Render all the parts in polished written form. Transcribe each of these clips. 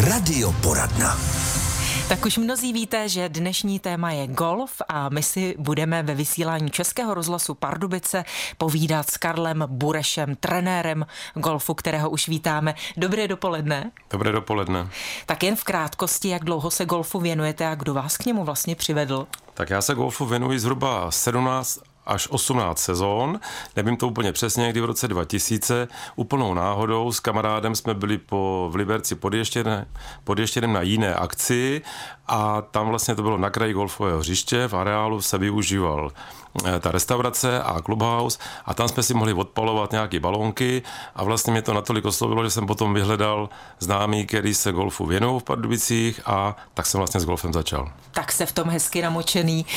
Radioporadna. Tak už mnozí víte, že dnešní téma je golf a my si budeme ve vysílání Českého rozhlasu Pardubice povídat s Karlem Burešem, trenérem golfu, kterého už vítáme. Dobré dopoledne. Dobré dopoledne. Tak jen v krátkosti, jak dlouho se golfu věnujete a kdo vás k němu vlastně přivedl? Tak já se golfu věnuji zhruba 17 až 18 sezón, nevím to úplně přesně, někdy v roce 2000, úplnou náhodou s kamarádem jsme byli v Liberci pod Ještědem na jiné akci a tam vlastně to bylo na kraji golfového hřiště, v areálu se využíval ta restaurace a clubhouse a tam jsme si mohli odpalovat nějaké balónky a vlastně mě to natolik oslovilo, že jsem potom vyhledal známý, který se golfu věnují v Pardubicích a tak jsem vlastně s golfem začal. Tak se v tom hezky namočený.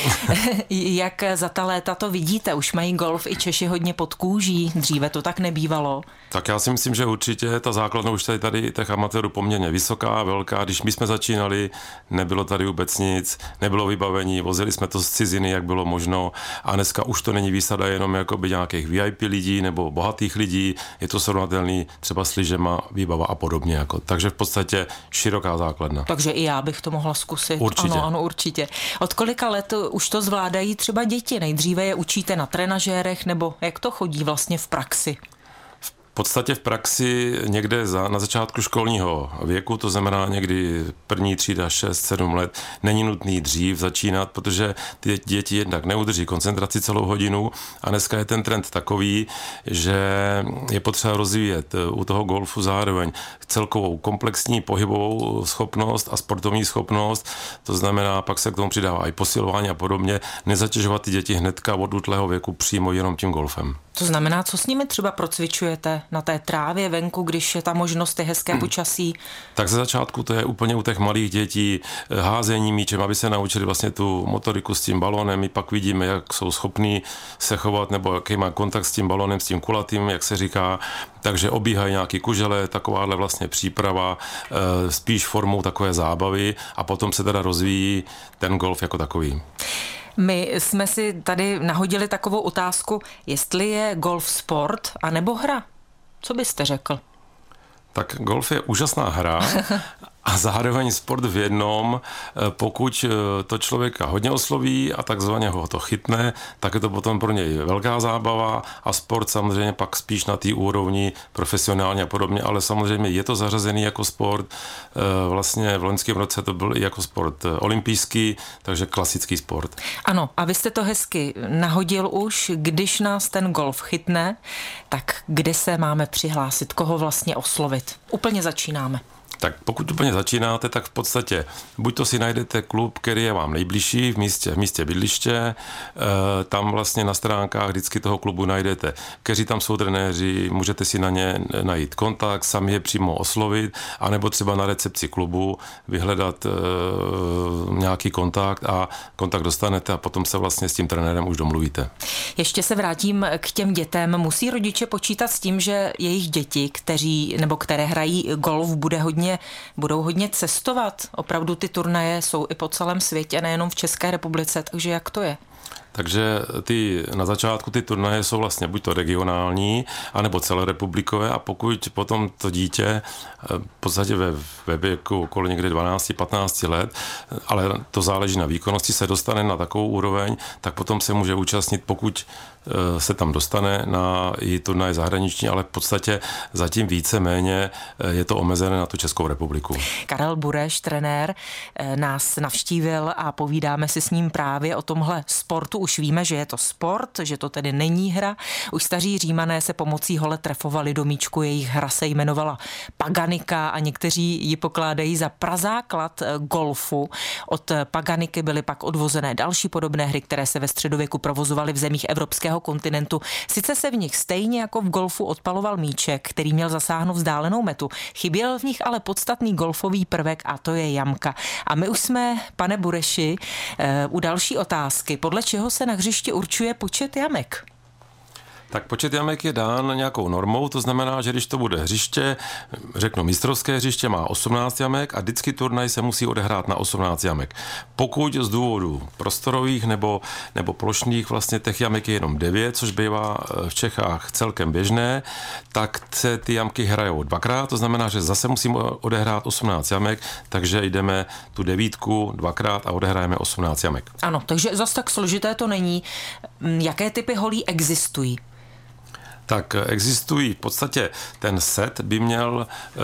Jak za ta léta to vidíte? Už mají golf i Češi hodně pod kůží, dříve to tak nebývalo. Tak já si myslím, že určitě ta základna už tady těch amatérů poměrně vysoká, velká. Když my jsme začínali, nebylo tady vůbec nic, nebylo vybavení, vozili jsme to z ciziny, jak bylo možno a dneska už to není výsada jenom jakoby nějakých VIP lidí nebo bohatých lidí, je to srovnatelný třeba s lyžema, výbava a podobně. Jako. Takže v podstatě široká základna. Takže i já bych to mohla zkusit. Určitě. Ano, určitě. Od kolika let už to zvládají třeba děti? Nejdříve je učíte na trenažérech nebo jak to chodí vlastně v praxi? V podstatě v praxi někde na začátku školního věku, to znamená někdy první třída 6-7 let, není nutný dřív začínat, protože ty děti jednak neudrží koncentraci celou hodinu a dneska je ten trend takový, že je potřeba rozvíjet u toho golfu zároveň celkovou komplexní pohybovou schopnost a sportovní schopnost, to znamená pak se k tomu přidává i posilování a podobně, nezatěžovat ty děti hnedka od útlého věku přímo jenom tím golfem. To znamená, co s nimi třeba procvičujete na té trávě venku, když je ta možnost, je hezké počasí? Tak ze začátku to je úplně u těch malých dětí házení míčem, aby se naučili vlastně tu motoriku s tím balónem. My pak vidíme, jak jsou schopní se chovat, nebo jaký má kontakt s tím balónem, s tím kulatým, jak se říká. Takže obíhají nějaký kužele, takováhle vlastně příprava, spíš formou takové zábavy a potom se teda rozvíjí ten golf jako takový. My jsme si tady nahodili takovou otázku, jestli je golf sport anebo hra. Co byste řekl? Tak golf je úžasná hra a zároveň sport v jednom. Pokud to člověka hodně osloví a takzvaně ho to chytne, tak je to potom pro něj velká zábava a sport samozřejmě pak spíš na té úrovni profesionálně a podobně, ale samozřejmě je to zařazený jako sport. Vlastně v loňském roce to byl i jako sport olympijský, takže klasický sport. Ano, a vy jste to hezky nahodil už, když nás ten golf chytne, tak kde se máme přihlásit, koho vlastně oslovit? Úplně začínáme. Tak pokud úplně začínáte, tak v podstatě buď to si najdete klub, který je vám nejbližší v místě bydliště, tam vlastně na stránkách vždycky toho klubu najdete, kteří tam jsou trenéři, můžete si na ně najít kontakt, sami je přímo oslovit, anebo třeba na recepci klubu vyhledat nějaký kontakt a kontakt dostanete a potom se vlastně s tím trenérem už domluvíte. Ještě se vrátím k těm dětem. Musí rodiče počítat s tím, že jejich děti, které hrají golf, budou hodně cestovat. Opravdu ty turnaje jsou i po celém světě, nejenom v České republice, takže jak to je? Takže na začátku ty turnaje jsou vlastně buď to regionální, anebo celorepublikové a pokud potom to dítě v podstatě ve věku okolo někde 12-15 let, ale to záleží na výkonnosti, se dostane na takovou úroveň, tak potom se může účastnit, pokud se tam dostane na i turnaje zahraniční, ale v podstatě zatím víceméně je to omezené na tu Českou republiku. Karel Bureš, trenér, nás navštívil a povídáme si s ním právě o tomhle sportu. Už víme, že je to sport, že to tedy není hra. Už staří Římané se pomocí hole trefovali do míčku, jejich hra se jmenovala paganika a někteří ji pokládají za prazáklad golfu. Od paganiky byly pak odvozené další podobné hry, které se ve středověku provozovaly v zemích evropského kontinentu. Sice se v nich stejně jako v golfu odpaloval míček, který měl zasáhnout vzdálenou metu. Chyběl v nich ale podstatný golfový prvek a to je jamka. A my už jsme, pane Bureši, u další otázky. Podle čeho se na hřišti určuje počet jamek? Tak počet jamek je dán nějakou normou, to znamená, že když to bude hřiště, řeknu mistrovské hřiště má 18 jamek a vždycky turnaj se musí odehrát na 18 jamek. Pokud z důvodů prostorových nebo plošných vlastně těch jamek je jenom 9, což bývá v Čechách celkem běžné, tak se ty jamky hrajou dvakrát, to znamená, že zase musíme odehrát 18 jamek, takže jdeme tu 9 dvakrát a odehrajeme 18 jamek. Ano, takže zase tak složité to není. Jaké typy holí existují? Tak existují, v podstatě ten set by měl,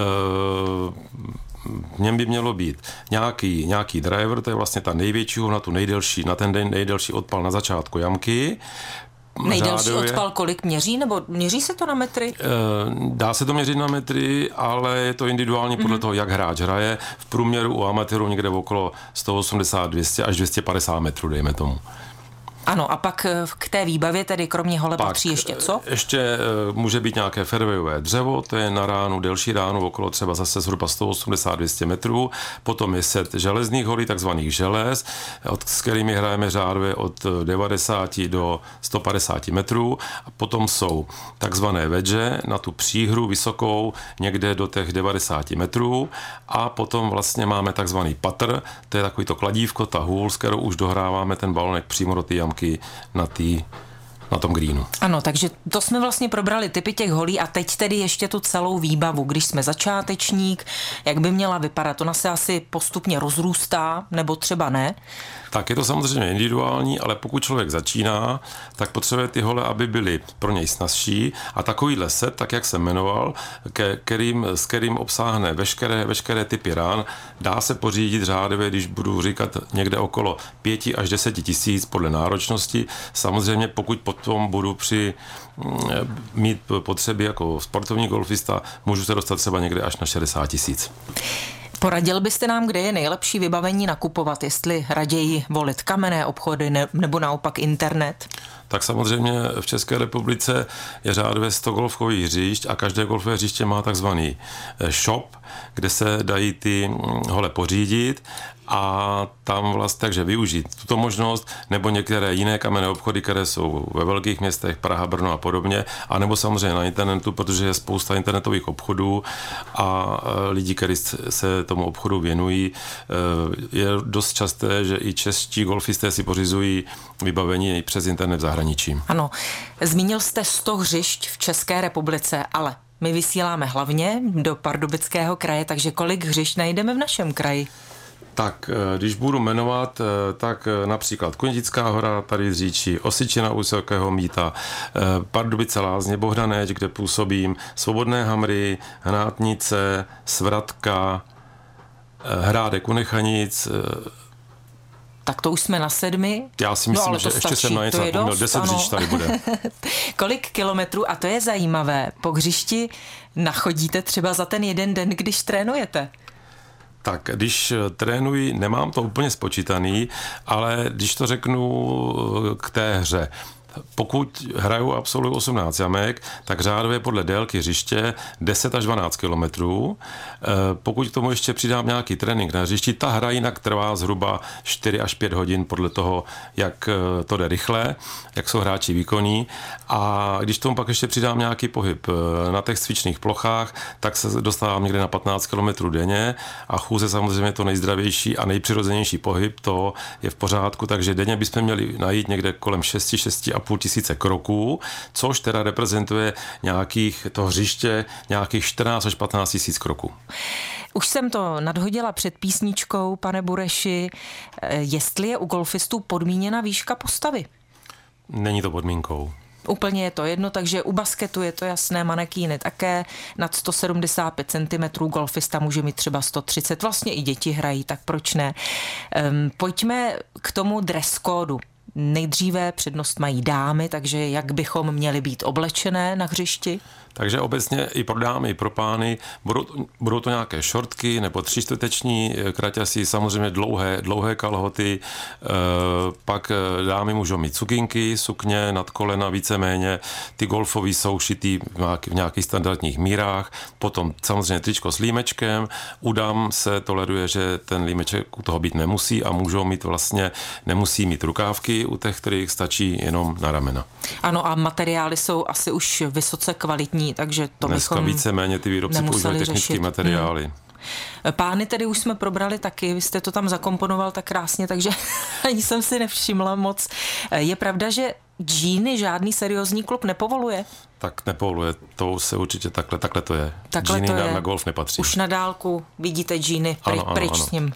v něm by mělo být nějaký driver, to je vlastně ta největší na tu nejdelší, na ten nejdelší odpal na začátku jamky. Nejdelší odpal kolik měří, nebo měří se to na metry? Dá se to měřit na metry, ale je to individuálně podle toho, jak hráč hraje. V průměru u amatérů někde okolo 180, 200 až 250 metrů, dejme tomu. Ano, a pak k té výbavě tedy kromě hole patří ještě co? Ještě může být nějaké fairwayové dřevo, to je na ránu, delší ránu, okolo třeba zase zhruba 180-200 metrů. Potom je set železných holí, takzvaných želez, s kterými hrajeme řádově od 90 do 150 metrů. A potom jsou takzvané wedge na tu příhru vysokou někde do těch 90 metrů. A potom vlastně máme takzvaný putter, to je takový to kladívko, ta hůl, s kterou už dohráváme ten balonek přímo do té jamky na tom greenu. Ano, takže to jsme vlastně probrali typy těch holí a teď tedy ještě tu celou výbavu. Když jsme začátečník, jak by měla vypadat? Ona se asi postupně rozrůstá, nebo třeba ne? Tak je to samozřejmě individuální, ale pokud člověk začíná, tak potřebuje ty hole, aby byly pro něj snazší a takovýhle set, tak jak jsem jmenoval, s kterým obsáhne veškeré typy rán, dá se pořídit řádově, když budu říkat někde okolo 5 až 10 tisíc podle náročnosti. Samozřejmě pokud potom budu mít potřeby jako sportovní golfista, můžu se dostat třeba někde až na 60 tisíc. Poradil byste nám, kde je nejlepší vybavení nakupovat, jestli raději volit kamenné obchody nebo naopak internet? Tak samozřejmě v České republice je řádově 100 golfových hřišť a každé golfové hřiště má takzvaný shop, kde se dají ty hole pořídit a tam vlastně takže využít tuto možnost, nebo některé jiné kamenné obchody, které jsou ve velkých městech, Praha, Brno a podobně, a nebo samozřejmě na internetu, protože je spousta internetových obchodů a lidi, kteří se tomu obchodu věnují, je dost časté, že i čeští golfisté si pořizují vybavení přes internet v zahraničí. Ano, zmínil jste 100 hřišť v České republice, ale my vysíláme hlavně do Pardubického kraje, takže kolik hřišť najdeme v našem kraji? Tak, když budu jmenovat, tak například Kunětická hora, tady z Říčí, Osičina u Vysokého Mýta, Pardubice Lázně, Bohdaneč, kde působím, Svobodné Hamry, Hnátnice, Svratka, Hrádek u Nechanic. Tak to už jsme na 7. Já si myslím, že ještě jsem na něco zapomněl, 10 hřišť tady bude. Kolik kilometrů, a to je zajímavé, po hřišti nachodíte třeba za ten jeden den, když trénujete? Tak, když trénuji, nemám to úplně spočítaný, ale když to řeknu k té hře, pokud hraju a absolvuju 18 jamek, tak řádově podle délky hřiště 10 až 12 kilometrů. Pokud k tomu ještě přidám nějaký trénink na hřišti, ta hra jinak trvá zhruba 4 až 5 hodin podle toho, jak to jde rychle, jak jsou hráči výkonní. A když tomu pak ještě přidám nějaký pohyb na těch cvičných plochách, tak se dostávám někde na 15 kilometrů denně a chůze samozřejmě to nejzdravější a nejpřirozenější pohyb, to je v pořádku, takže denně bychom měli najít někde kolem 6,5 tisíce kroků, což teda reprezentuje toho hřiště nějakých 14 až 15 tisíc kroků. Už jsem to nadhodila před písničkou, pane Bureši, jestli je u golfistů podmíněna výška postavy? Není to podmínkou. Úplně je to jedno, takže u basketu je to jasné, manekíny také, nad 175 cm, golfista může mít třeba 130, vlastně i děti hrají, tak proč ne? Pojďme k tomu dress kódu. Nejdříve přednost mají dámy, takže jak bychom měli být oblečené na hřišti? Takže obecně i pro dámy, i pro pány budou to nějaké šortky nebo 3/4 kraťasy, samozřejmě dlouhé kalhoty, pak dámy můžou mít sukinky, sukně nad kolena, víceméně ty golfový jsou šitý v nějakých standardních mírách, potom samozřejmě tričko s límečkem, u dám se toleruje, že ten límeček u toho být nemusí a nemusí mít rukávky u těch, kterých stačí jenom na ramena. Ano, a materiály jsou asi už vysoce kvalitní, takže to dneska bychom víceméně ty výrobci používají technické materiály. Pány tedy už jsme probrali taky, vy jste to tam zakomponoval tak krásně, takže ani jsem si nevšimla moc. Je pravda, že džíny žádný seriózní klub nepovoluje? Tak nepovoluje, to se určitě takhle to je. Takhle džíny to je. Na golf nepatří. Už na dálku vidíte džíny, pryč s ním.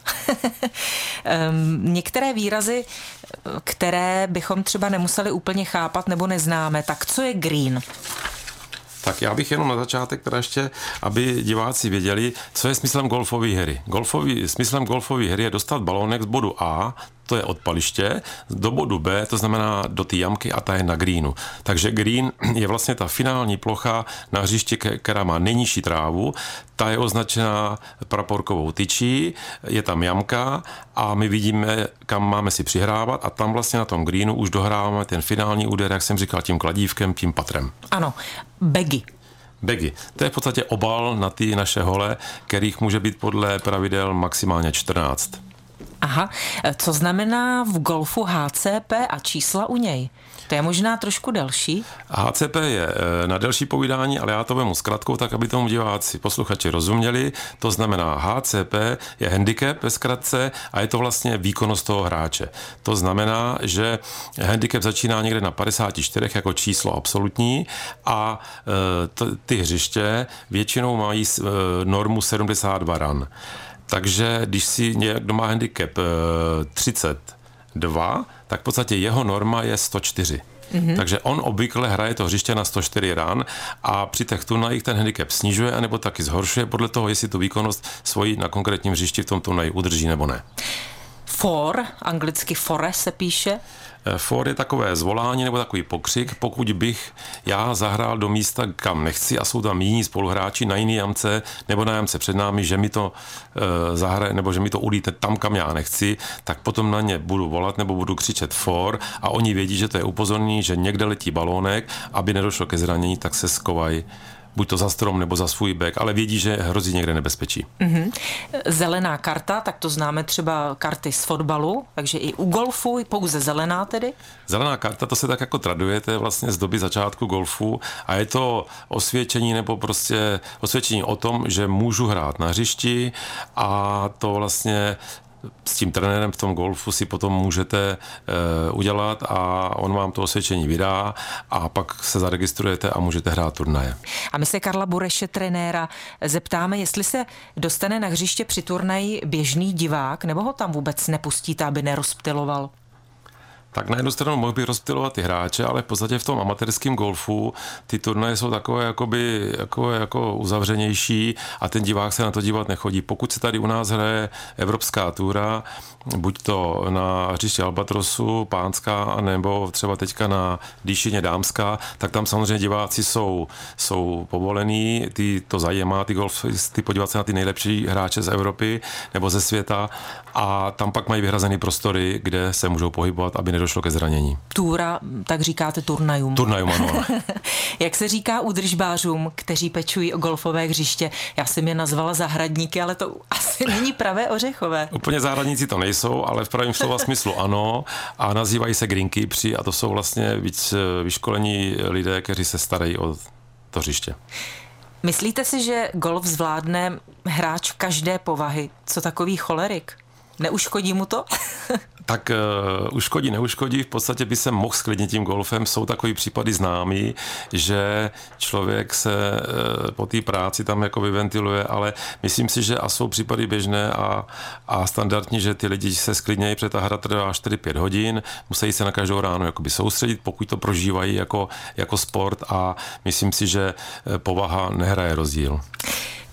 Některé výrazy, které bychom třeba nemuseli úplně chápat nebo neznáme, tak co je green? Tak já bych jenom na začátek teda ještě, aby diváci věděli, co je smyslem golfové hry. Smyslem golfové hry je dostat balónek z bodu A, to je odpaliště, do bodu B, to znamená do té jamky a ta je na greenu. Takže green je vlastně ta finální plocha na hřišti, která má nejnižší trávu, ta je označená praporkovou tyčí, je tam jamka a my vidíme, kam máme si přihrávat a tam vlastně na tom greenu už dohráváme ten finální úder, jak jsem říkal, tím kladívkem, tím patrem. Ano, bagy. Bagy. To je v podstatě obal na ty naše hole, kterých může být podle pravidel maximálně 14. Aha, co znamená v golfu HCP a čísla u něj? To je možná trošku delší. HCP je na delší povídání, ale já to vemu zkratkou, tak aby tomu diváci, posluchači rozuměli. To znamená HCP je handicap ve zkratce a je to vlastně výkonnost toho hráče. To znamená, že handicap začíná někde na 54 jako číslo absolutní a ty hřiště většinou mají normu 72 run. Takže když si někdo má handicap 32, tak v podstatě jeho norma je 104. Mm-hmm. Takže on obvykle hraje to hřiště na 104 run a při těch turnajích ten handicap snižuje anebo taky zhoršuje podle toho, jestli tu výkonnost svoji na konkrétním hřišti v tom turnaji udrží nebo ne. For, anglicky fore se píše. For je takové zvolání nebo takový pokřik, pokud bych já zahrál do místa, kam nechci a jsou tam jiní spoluhráči na jiný jamce nebo na jamce před námi, že mi to zahraje nebo že mi to ulíte tam, kam já nechci, tak potom na ně budu volat nebo budu křičet for a oni vědí, že to je upozornění, že někde letí balónek, aby nedošlo ke zranění, tak se skovají buď to za strom nebo za svůj bek, ale vědí, že hrozí někde nebezpečí. Mm-hmm. Zelená karta, tak to známe třeba karty z fotbalu, takže i u golfu pouze zelená tedy? Zelená karta, to se tak jako traduje, to je vlastně z doby začátku golfu a je to osvědčení nebo prostě osvědčení o tom, že můžu hrát na hřišti a to vlastně s tím trenérem v tom golfu si potom můžete udělat a on vám to osvědčení vydá a pak se zaregistrujete a můžete hrát turnaje. A my se Karla Bureše, trenéra, zeptáme, jestli se dostane na hřiště při turnaji běžný divák, nebo ho tam vůbec nepustíte, aby nerozptyloval? Tak na jednu stranu mohl bych rozptylovat ty hráče, ale v podstatě v tom amatérském golfu ty turnaje jsou takové jako uzavřenější a ten divák se na to dívat nechodí. Pokud se tady u nás hraje Evropská túra, buď to na hřiště Albatrosu, pánská, nebo třeba teďka na Díšině dámská, tak tam samozřejmě diváci jsou povolení, ty to zajímá, ty golfisty podívat se na ty nejlepší hráče z Evropy nebo ze světa a tam pak mají vyhrazený prostory, kde se můžou pohybovat, aby nedošlo ke zranění. Túra, tak říkáte turnajům. Turnajům, ano. Jak se říká údržbářům, kteří pečují o golfové hřiště? Já jsem je nazvala zahradníky, ale to asi není pravé ořechové. Úplně zahradníci to nejsou, ale v pravém slova smyslu ano a nazývají se greenkeepři a to jsou vlastně víc vyškolení lidé, kteří se starají o to hřiště. Myslíte si, že golf zvládne hráč každé povahy? Co takový cholerik? Neuškodí mu to? Tak uškodí, neuškodí, v podstatě by se mohl sklidnit tím golfem. Jsou takový případy známý, že člověk se po té práci tam jako vyventiluje, ale myslím si, že a jsou případy běžné a standardní, že ty lidi se sklidnějí, protože ta hra trvá 4-5 hodin, musí se na každou ráno jakoby soustředit, pokud to prožívají jako sport a myslím si, že povaha nehraje rozdíl.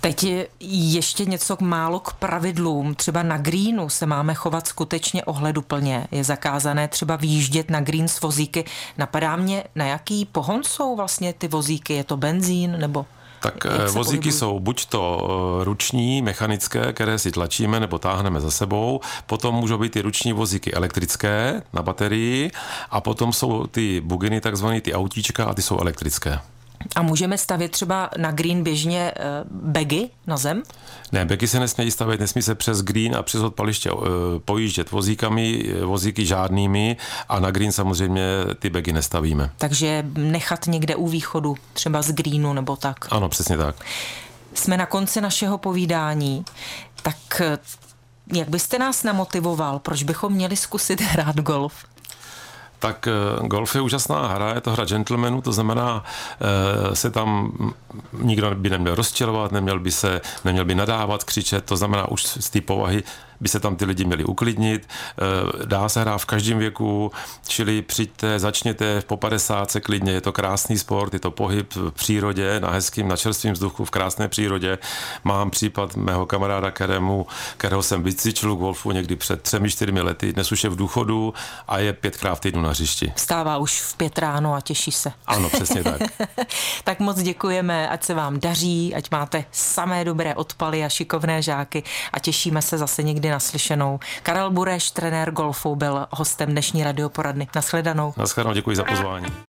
Teď je ještě něco málo k pravidlům. Třeba na greenu se máme chovat skutečně ohleduplně. Je zakázané třeba výjíždět na green s vozíky. Napadá mě, na jaký pohon jsou vlastně ty vozíky? Je to benzín nebo... Tak vozíky jsou buď to ruční, mechanické, které si tlačíme nebo táhneme za sebou, potom můžou být ty ruční vozíky elektrické na baterii a potom jsou ty buginy, takzvané ty autíčka a ty jsou elektrické. A můžeme stavět třeba na green běžně bagy na zem? Ne, bagy se nesmějí stavět, nesmí se přes green a přes odpaliště pojíždět vozíky žádnými a na green samozřejmě ty bagy nestavíme. Takže nechat někde u východu, třeba z greenu nebo tak. Ano, přesně tak. Jsme na konci našeho povídání, tak jak byste nás namotivoval, proč bychom měli zkusit hrát golf? Tak golf je úžasná hra, je to hra gentlemanů, to znamená, se tam nikdo by neměl rozčilovat, neměl by nadávat, křičet, to znamená už z té povahy by se tam ty lidi měli uklidnit. Dá se hrát v každém věku, čili přijďte, začněte po 50 klidně, je to krásný sport, je to pohyb v přírodě, na čerstvém vzduchu, v krásné přírodě. Mám případ mého kamaráda, kterého jsem vycvičil v golfu někdy před 3-4 lety, dnes už je v důchodu a je 5krát v týdnu na hřišti. Vstává už v 5 ráno a těší se. Ano, přesně tak. Tak moc děkujeme, ať se vám daří, ať máte samé dobré odpaly a šikovné žáky a těšíme se zase někdy naslyšenou. Karel Bureš, trenér golfu, byl hostem dnešní radioporadny. Nashledanou. Nashledanou, děkuji za pozvání.